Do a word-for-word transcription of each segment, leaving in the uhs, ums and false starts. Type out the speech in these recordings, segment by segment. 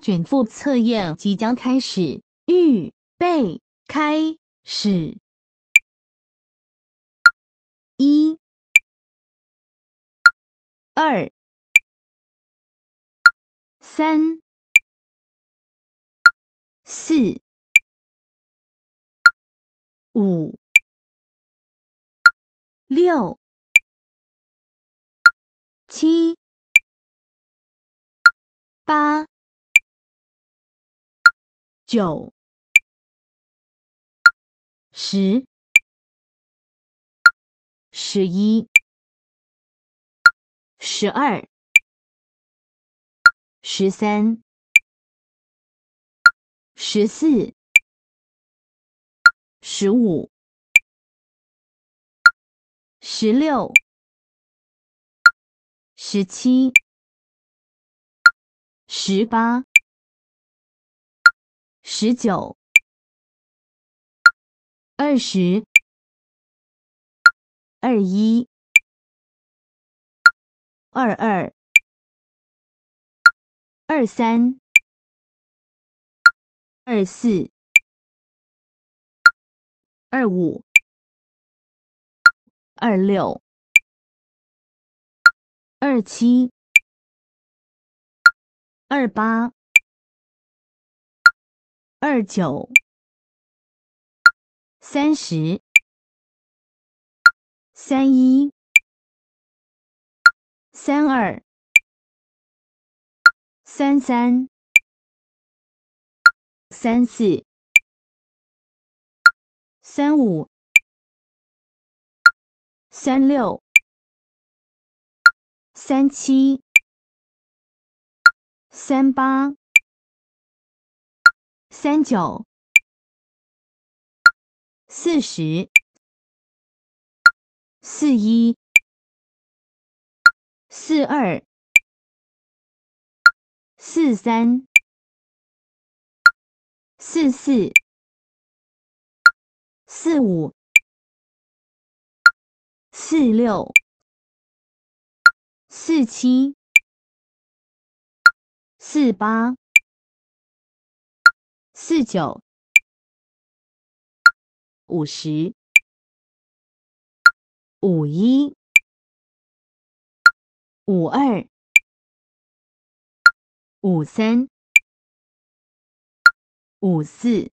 卷腹测验即将开始，预备开始。一、二、三、四、五、六、七、八、九、十、十一、十二、十三、十四、十五、十六、十七、十八、十九、二十、二一、二二、二三、二四、二五、二六、二七、二八、二九、三十、三一、三二、三三、三四、三五、三六、三七、三八、三九、四十、四一、四二、四三、四四、四五、四六、四七、四八、四九、五十、五一、五二、五三、五四、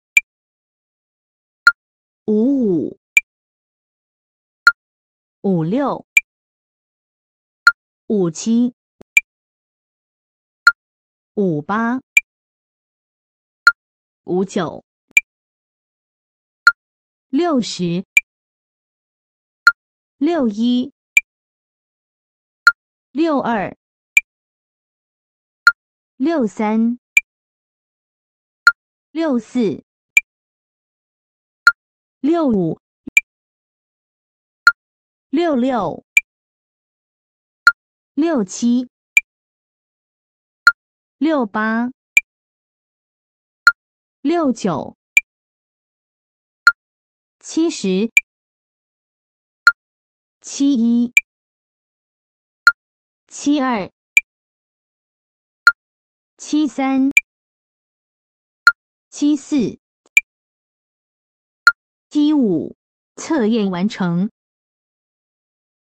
五五、五六、五七、五八、五九、六十、六一、六二、六三、六四、六五、六六、六七、六八、六九、七十、七一、七二、七三、七四、七五。测验完成。